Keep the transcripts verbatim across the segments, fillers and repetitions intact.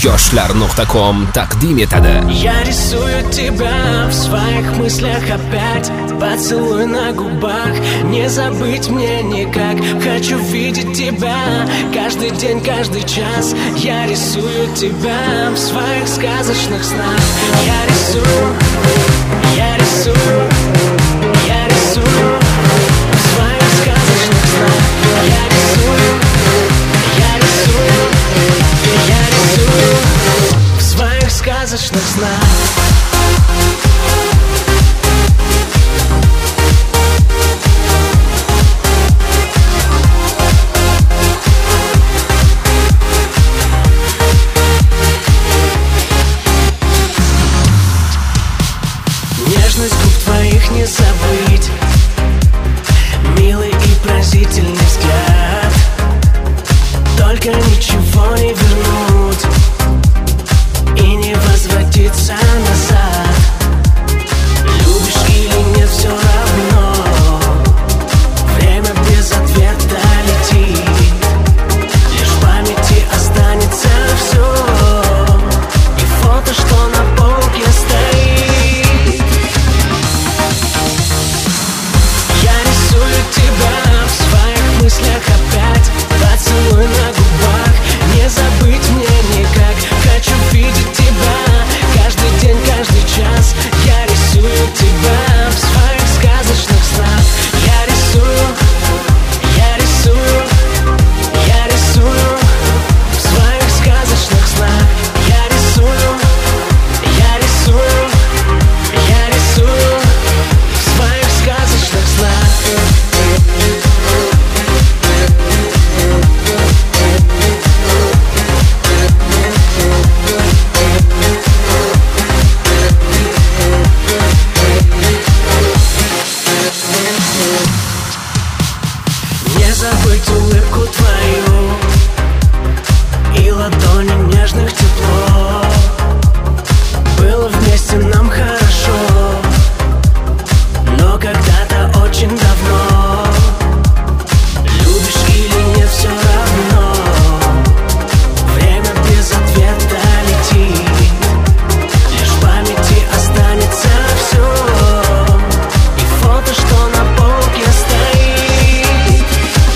yoshlar nuqta com taqdim etadi. Я рисую тебя в своих мыслях опять. Поцелуй на губах, не забыть мне никак. Хочу видеть тебя каждый день, каждый час. Я рисую тебя в своих сказочных снах. Я рисую, я рисую, я рисую в своих сказочных снах. Я рисую, я рисую, я рисую в своих сказочных снах. Нежность губ твоих не забыть, милый и пронзительный взгляд. Только ничего не вернуть и не возвратиться назад. Любишь или нет, все равно. Время без ответа летит, лишь в памяти останется все. И фото, что на полке стоит. Я рисую тебя в своих мыслях опять. Поцелуй на губах, не забыть мне никак. Хочу видеть тебя каждый день, каждый час. Я рисую тебя в своих сказочных снах. Я рисую, я рисую, я рисую в своих сказочных снах. Я рисую, я рисую, я рисую в своих сказочных снах. Не забыть улыбку твою и ладони нежных тепло. Было вместе нам хорошо, но когда-то очень давно. Любишь или нет, все равно. Время без ответа летит, лишь в памяти останется все. И фото, что на полке стоит.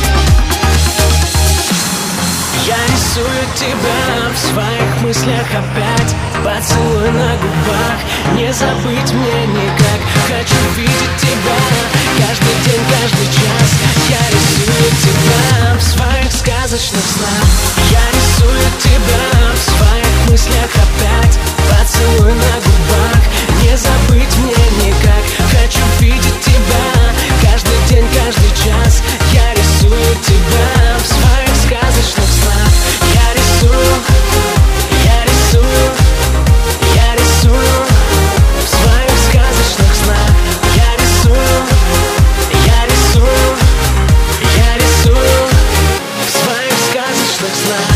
Я рисую тебя в своих мыслях опять. Поцелуй на губах, не забыть мне никак. Хочу видеть тебя каждый день, каждый час. Я рисую тебя в своих сказочных снах. Я рисую тебя в своих мыслях опять. Поцелуй на губах, не забыть мне никак. Хочу видеть тебя каждый день, каждый час. Я рисую тебя в своих сказочных снах. Я рисую, я рисую, я рисую в своих сказочных снах. Я рисую, я рисую, я рисую в своих сказочных снах.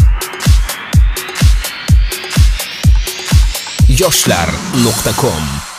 yoshlar nuqta com